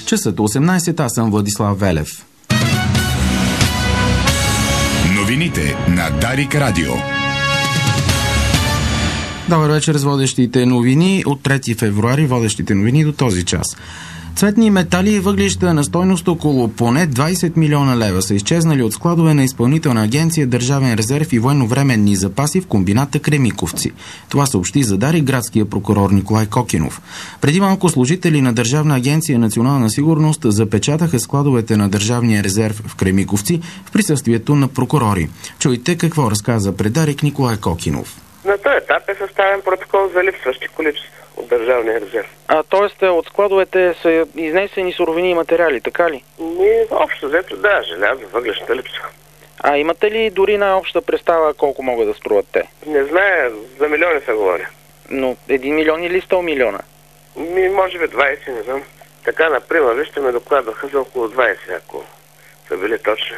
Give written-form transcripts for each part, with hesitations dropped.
Часът 18, аз съм Владислав Велев. Новините на Дарик Радио. Добър вечер с водещите новини от 3 февруари, водещите новини до този час. Цветни метали и въглища на стойност около поне 20 милиона лева са изчезнали от складове на Изпълнителна агенция Държавен резерв и военновременни запаси в комбината Кремиковци. Това съобщи за Дарик градския прокурор Николай Кокинов. Преди малко служители на Държавна агенция Национална сигурност запечатаха складовете на Държавния резерв в Кремиковци в присъствието на прокурори. Чуйте какво разказа пред Дарик Николай Кокинов. На този етап е съставен протокол за липсващи количества от Държавния резерв. Тоест от складовете са изнесени суровини и материали, така ли? Общо взето да, желязо, въглища липсва. Имате ли дори най-обща представа колко могат да струват те? Не зная, за милиони се говори. Но 1 милион или 100 милиона? Може би 20, не знам. Така, например, вижте ме докладваха за около 20, ако са били точни.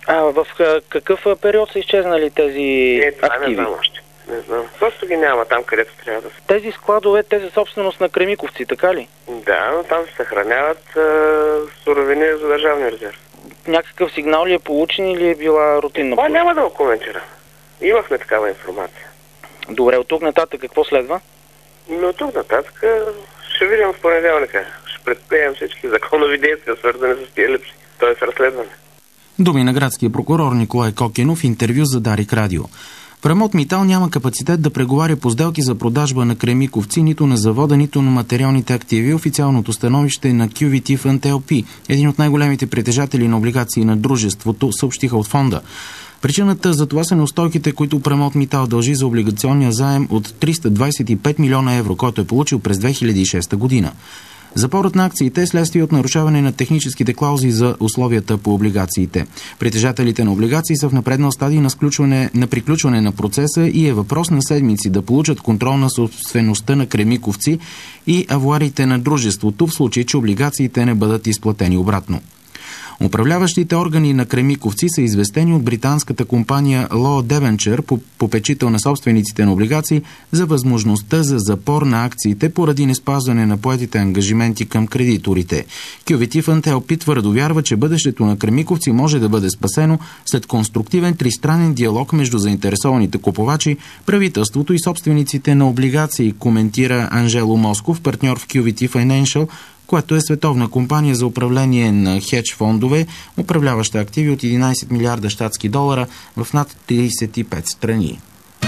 В какъв период са изчезнали тези активи? Не знам още. Не знам. Просто ги няма там, където трябва да са. Тези складове, те са собственост на Кремиковци, така ли? Да, но там се съхраняват суровини за Държавния резерв. Някакъв сигнал ли е получен или е била рутинна? Това няма да го коментирам. Имахме такава информация. Добре, от тук нататък какво следва? Но от тук нататък ще видим в понеделника. Ще предприемем всички законови действия, свързани с тия липси. т.е. разследване. Думи на градския прокурор Николай Кокинов в интервю за Дарик Радио. Премот Митал няма капацитет да преговаря по сделки за продажба на Кремиковци, нито на завода, нито на материалните активи. Официалното становище на QVT Fund LP, един от най-големите притежатели на облигации на дружеството, съобщиха от фонда. Причината за това са неустойките, които Премот Митал дължи за облигационния заем от 325 милиона евро, който е получил през 2006 година. Запорът на акциите е следствие от нарушаване на техническите клаузи за условията по облигациите. Притежателите на облигации са в напреднал стадий на приключване на процеса и е въпрос на седмици да получат контрол на собствеността на Кремиковци и авуарите на дружеството в случай, че облигациите не бъдат изплатени обратно. Управляващите органи на Кремиковци са известени от британската компания Law Devonshire, попечител на собствениците на облигации, за възможността за запор на акциите поради неспазване на поетите ангажименти към кредиторите. QVT Fund LP твърдо вярва, че бъдещето на Кремиковци може да бъде спасено след конструктивен тристранен диалог между заинтересованите купувачи, правителството и собствениците на облигации, коментира Анжело Москов, партньор в QVT Financial, което е световна компания за управление на хедж фондове, управляваща активи от 11 милиарда щатски долара в над 35 страни.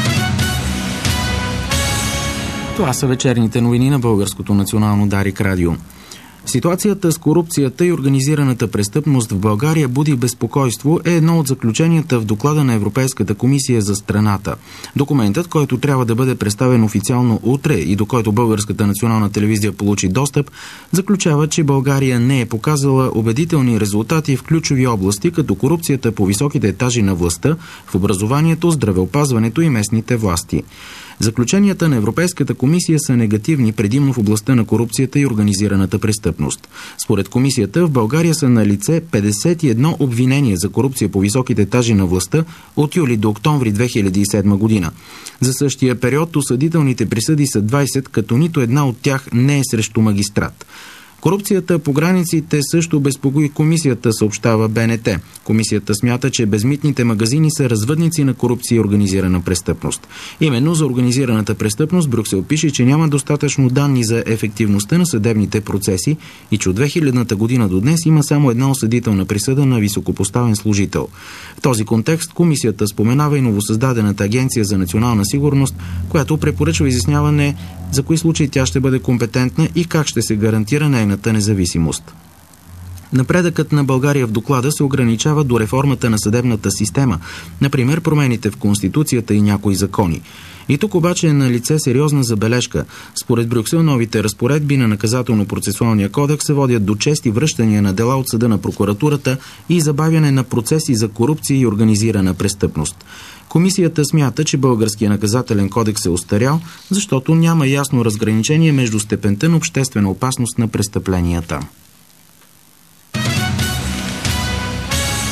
Това са вечерните новини на Българското национално Дарик Радио. Ситуацията с корупцията и организираната престъпност в България буди безпокойство е едно от заключенията в доклада на Европейската комисия за страната. Документът, който трябва да бъде представен официално утре и до който Българската национална телевизия получи достъп, заключава, че България не е показала убедителни резултати в ключови области, като корупцията по високите етажи на властта, в образованието, здравеопазването и местните власти. Заключенията на Европейската комисия са негативни, предимно в областта на корупцията и организираната престъпност. Според комисията в България са на лице 51 обвинения за корупция по високите етажи на властта от юли до октомври 2007 година. За същия период осъдителните присъди са 20, като нито една от тях не е срещу магистрат. Корупцията по границите също безпокои комисията, съобщава БНТ. Комисията смята, че безмитните магазини са развъдници на корупция и организирана престъпност. Именно за организираната престъпност Брюксел пише, че няма достатъчно данни за ефективността на съдебните процеси и че от 2000-та година до днес има само една осъдителна присъда на високопоставен служител. В този контекст комисията споменава и новосъздадената Агенция за национална сигурност, която препоръчва изясняване за кои случаи тя ще бъде компетентна и как ще се гарантира нейната независимост. Напредъкът на България в доклада се ограничава до реформата на съдебната система, например промените в Конституцията и някои закони. И тук обаче е на лице сериозна забележка. Според Брюксел, новите разпоредби на наказателно-процесуалния кодекс се водят до чести връщания на дела от съда на прокуратурата и забавяне на процеси за корупция и организирана престъпност. Комисията смята, че българският наказателен кодекс е остарял, защото няма ясно разграничение между степента на обществена опасност на престъпленията.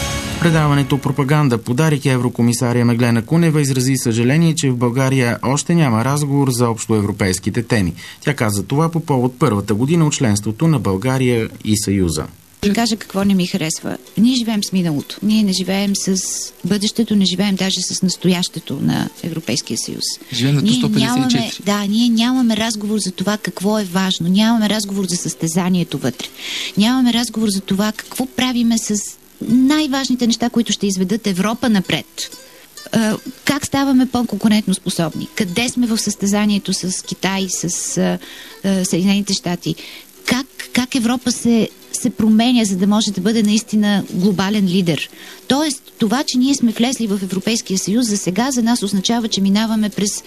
предаването «Пропаганда» по Дарик еврокомисария Меглена Кунева изрази съжаление, че в България още няма разговор за общоевропейските теми. Тя каза това по повод първата година от членството на България и Съюза. Ще кажа какво не ми харесва. Ние живеем с миналото. Ние не живеем с бъдещето, не живеем даже с настоящето на Европейския съюз. Живеем на 154. Ние нямаме разговор за това какво е важно. Нямаме разговор за състезанието вътре. Нямаме разговор за това какво правиме с най-важните неща, които ще изведат Европа напред. Как ставаме по-конкурентно способни? Къде сме в състезанието с Китай, с Съединените щати? Как Европа се променя, за да може да бъде наистина глобален лидер. Тоест, това, че ние сме влезли в Европейския съюз, за сега за нас означава, че минаваме през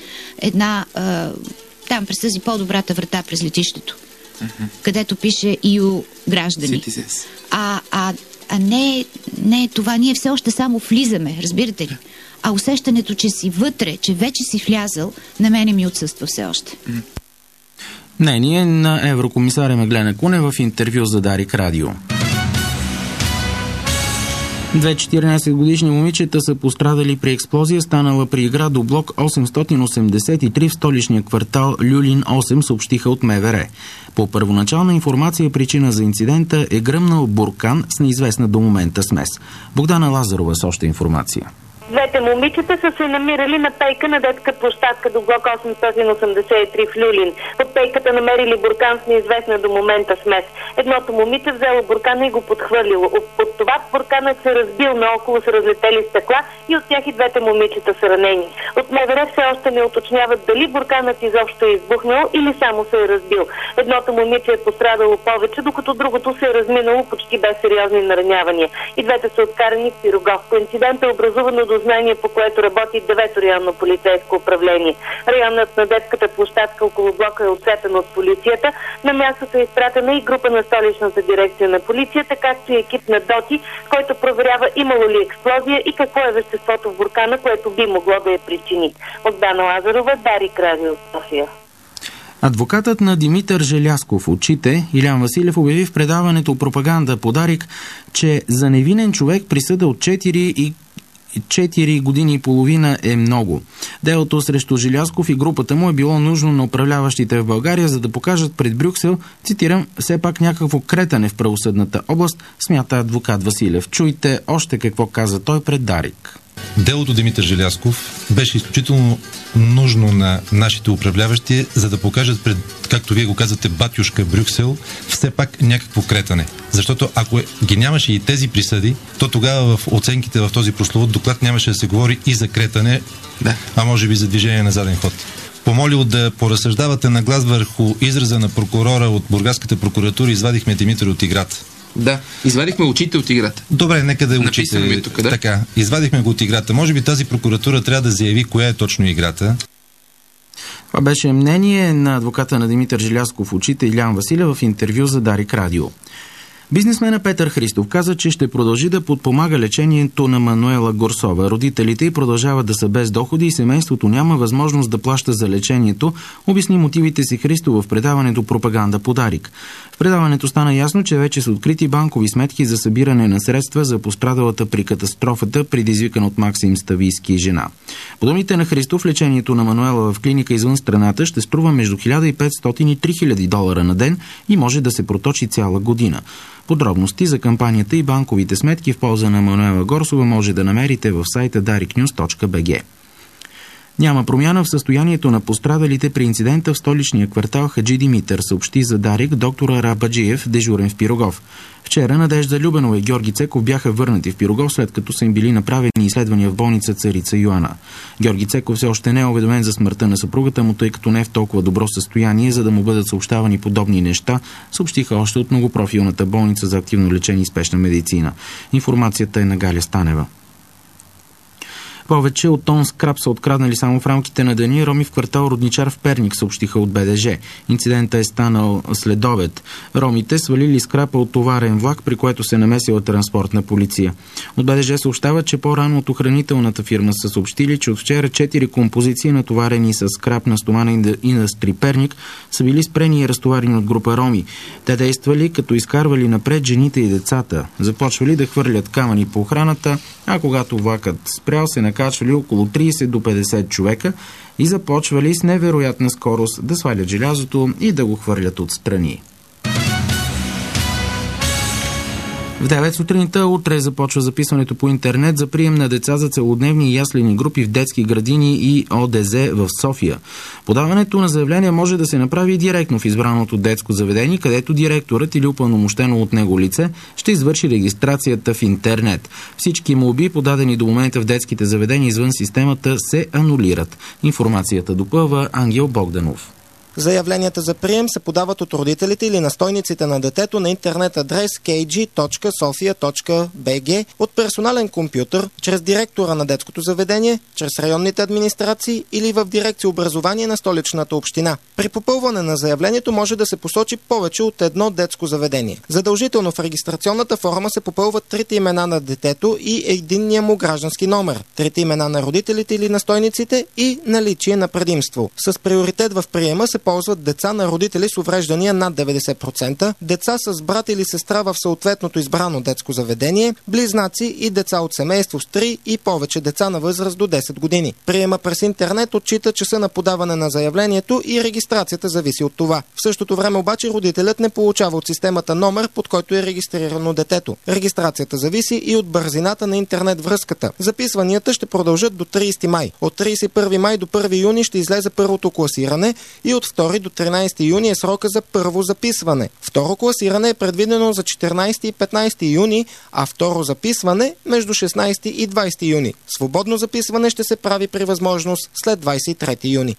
през тази по-добрата врата през летището, където пише EU граждани. Не е това. Ние все още само влизаме, разбирате ли? А усещането, че си вътре, че вече си влязъл, на мене ми отсъства все още. Мнение на еврокомисаря Меглена Кунева в интервю за Дарик Радио. Две 14-годишни момичета са пострадали при експлозия, станала при градо блок 883 в столичния квартал Люлин 8, съобщиха от МВР. По първоначална информация, причина за инцидента е гръмнал буркан с неизвестна до момента смес. Богдана Лазарова с още информация. Двете момичета са се намирали на пейка на детска площадка до блок 883 в Люлин. Под пейката намерили буркан с неизвестна до момента смес. Едното момиче взело буркана и го подхвърлило. От това бурканът се разбил, наоколо са разлетели стъкла и от тях и двете момичета са ранени. От МВР все още не уточняват дали бурканът изобщо е избухнал или само се е разбил. Едното момиче е пострадало повече, докато другото се е разминало почти без сериозни наранявания. И двете са откарани в Пирогов. По инцидента е образувано дознание, по което работи 9-то районно полицейско управление. Районът на детската площадка около блока е отцепен от полицията. На мястото е изпратена и група на столичната дирекция на полицията, както и екип на ДОТИ, който проверява имало ли експлозия и какво е веществото в буркана, което би могло да я причини. Богдана Лазарова, Дарик Радио, София. Адвокатът на Димитър Желязков очите Илян Василев обяви в предаването «Пропаганда» по Дарик, че за невинен човек присъда от 4 години и половина е много. Делото срещу Желязков и групата му е било нужно на управляващите в България, за да покажат пред Брюксел, цитирам, все пак някакво кретане в правосъдната област, смята адвокат Василев. Чуйте още какво каза той пред Дарик. Делото Димитър Желязков беше изключително нужно на нашите управляващи, за да покажат пред, както вие го казвате, батюшка Брюксел, все пак някакво кретане. Защото ако ги нямаше и тези присъди, то тогава в оценките в този прословут доклад нямаше да се говори и за кретане, а може би за движение на заден ход. Помолил да поразсъждавате на глас върху израза на прокурора от Бургаската прокуратура, извадихме Димитър от играта. Да, извадихме очите от играта. Добре, нека да очите. Тук, да? Така, извадихме го от играта. Може би тази прокуратура трябва да заяви коя е точно играта. Това беше мнение на адвоката на Димитър Желязков очите Илян Василев в интервю за Дарик Радио. Бизнесменът Петър Христов каза, че ще продължи да подпомага лечението на Мануела Горсова. Родителите й продължават да са без доходи и семейството няма възможност да плаща за лечението, обясни мотивите си Христов в предаването «Пропаганда» по Дарик. В предаването стана ясно, че вече са открити банкови сметки за събиране на средства за пострадалата при катастрофата, предизвикан от Максим Ставийски жена. По думите на Христов, лечението на Мануела в клиника извън страната ще струва между $1500 и $3000 на ден и може да се проточи цяла година. Подробности за кампанията и банковите сметки в полза на Мануела Горсова може да намерите в сайта dariknews.bg. Няма промяна в състоянието на пострадалите при инцидента в столичния квартал Хаджи Димитър, съобщи за Дарик доктор Арабаджиев, дежурен в Пирогов. Вчера Надежда Любенова и Георги Цеков бяха върнати в Пирогов, след като са им били направени изследвания в болница Царица Йоана. Георги Цеков все още не е уведомен за смъртта на съпругата му, тъй като не е в толкова добро състояние, за да му бъдат съобщавани подобни неща, съобщиха още от многопрофилната болница за активно лечение и спешна медицина. Информацията е на Галя Станева. Повече от тон скрап са откраднали само в рамките на деня роми в квартал Родничар в Перник, съобщиха от БДЖ. Инцидентът е станал след обед. Ромите свалили скрапа от товарен влак, при което се намесила транспортна полиция. От БДЖ съобщават, че по-рано от охранителната фирма са съобщили, че от вчера 4 композиции, натоварени с скрап на Стомана Индъстри Перник, са били спрени и разтоварени от група роми. Те действали, като изкарвали напред жените и децата. Започвали да хвърлят камъни по охраната, а когато влакът спрял, се накачвали около 30 до 50 човека и започвали с невероятна скорост да свалят желязото и да го хвърлят отстрани. В 9 сутринта утре започва записването по интернет за прием на деца за целодневни и яслени групи в детски градини и ОДЗ в София. Подаването на заявление може да се направи директно в избраното детско заведение, където директорът или упълномощено от него лице ще извърши регистрацията в интернет. Всички молби, подадени до момента в детските заведения извън системата, се анулират. Информацията допълва Ангел Богданов. Заявленията за прием се подават от родителите или настойниците на детето на интернет адрес kg.sofia.bg, от персонален компютър, чрез директора на детското заведение, чрез районните администрации или в дирекция образование на столичната община. При попълване на заявлението може да се посочи повече от едно детско заведение. Задължително в регистрационната форма се попълват трите имена на детето и единния му граждански номер, трите имена на родителите или настойниците и наличие на предимство. С приоритет в приема се ползват деца на родители с увреждания над 90%, деца с брат или сестра в съответното избрано детско заведение, близнаци и деца от семейство с 3 и повече деца на възраст до 10 години. Приема през интернет отчита часа на подаване на заявлението и регистрацията зависи от това. В същото време обаче родителят не получава от системата номер, под който е регистрирано детето. Регистрацията зависи и от бързината на интернет връзката. Записванията ще продължат до 30 май. От 31 май до 1 юни ще излезе първото класиране и от 2 до 13 юни е срока за първо записване. Второ класиране е предвидено за 14 и 15 юни, а второ записване между 16 и 20 юни. Свободно записване ще се прави при възможност след 23 юни.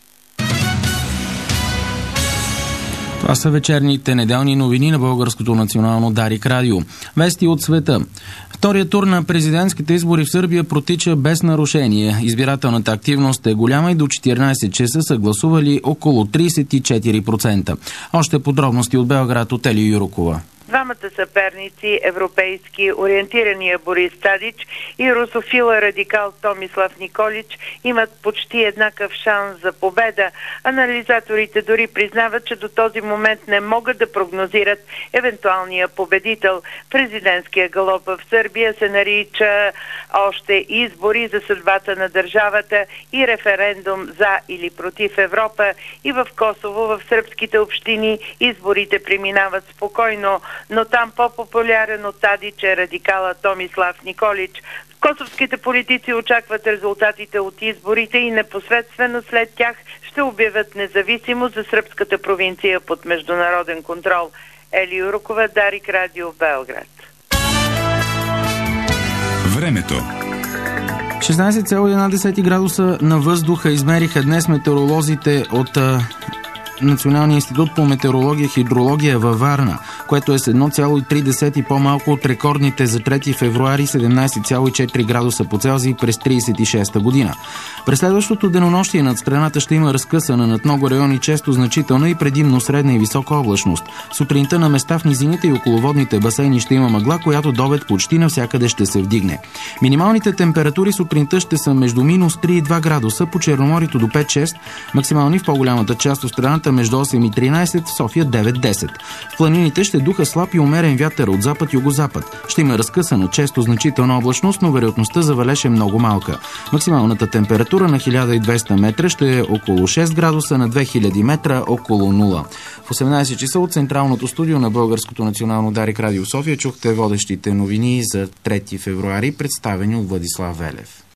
Това са вечерните неделни новини на Българското национално Дарик радио. Вести от света. Вторият тур на президентските избори в Сърбия протича без нарушение. Избирателната активност е голяма и до 14 часа са гласували около 34%. Още подробности от Белград от Елия Юрокова. Двамата съперници, европейски ориентирания Борис Тадич и русофила радикал Томислав Николич, имат почти еднакъв шанс за победа. Анализаторите дори признават, че до този момент не могат да прогнозират евентуалния победител. Президентския галоп в Сърбия се нарича още избори за съдбата на държавата и референдум за или против Европа. И в Косово, в сръбските общини, изборите преминават спокойно, но там по-популярен от Тадич е радикала Томислав Николич. Косовските политици очакват резултатите от изборите и непосредствено след тях ще обявят независимост за сръбската провинция под международен контрол. Ели Юрокова, Дарик радио, Белград. Времето. 16,1 градуса на въздуха измериха днес метеоролозите от Националния институт по метеорология и хидрология във Варна, което е с 1,3 по-малко от рекордните за 3 февруари 17,4 градуса по Целзий през 36-та година. През следващото денонощие над страната ще има разкъсана над много райони често значителна и предимно средна и висока облачност. Сутринта на места в низините и околоводните басейни ще има мъгла, която до обед почти навсякъде ще се вдигне. Минималните температури сутринта ще са между минус 3 и 2 градуса, по Черноморието до 5-6, максимални в по-голямата част от страната между 8 и 13, в София 9-10. В планините ще духа слаб и умерен вятър от запад-югозапад. Ще има разкъсана, често значителна облачност, но вероятността за валеж е много малка. Максималната температура на 1200 метра ще е около 6 градуса, на 2000 метра около 0. В 18 часа от централното студио на Българското национално Дарик радио София чухте водещите новини за 3 февруари, представени от Владислав Велев.